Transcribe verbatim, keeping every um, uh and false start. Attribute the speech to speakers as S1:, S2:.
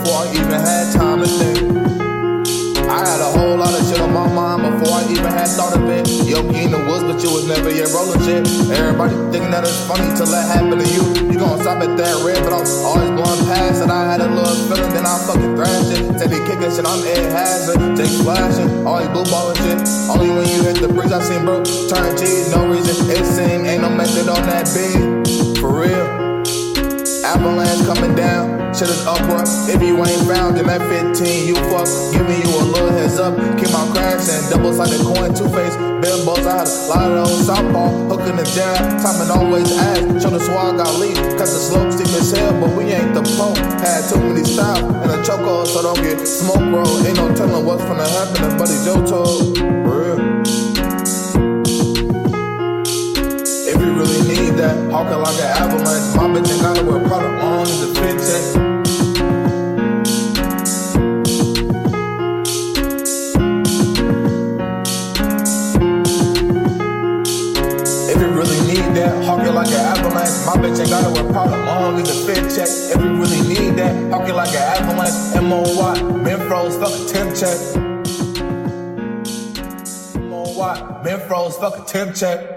S1: before I even had time to think. I had a whole lot of shit on my mind before I even had thought of it. Yogi in the woods, but you was never yet rolling shit. Everybody thinking that it's funny till that happened to you. You gon' stop at that red, but I'm always going past it. I had a little feeling, then I fucking thrash it. Say they kicking shit, I'm Ed Hazard. Jake splashing, always blue balling shit. Only when you hit the bridge, I seen bro turn cheese, no reason. It seem ain't no method on that beat. For real. Avalanche coming down, shit is uproar. If you ain't found, then at fifteen, you fuck. Giving you a little heads up, keep on crashing. Double-sided coin, two-face, bimbos. I had a lot of those southpaw, hooking the jab. Timing always ass, show the swag got leaked. Cause the slope steep as hell, but we ain't the punk. Had too many styles and a chokehold, so don't get smoke roll. Ain't no telling what's finna happen, buddy Joe told. For real. If you really need that, hawking like an avalanche. My bitch ain't gotta wear product on the fit check. If you really need that, hawking like an avalanche. My bitch ain't gotta wear product on the fit check. If you really need that, hawking like an avalanche. M O Y, Menfro's fuck a temp check. M O Y, Menfro's fuck a temp check.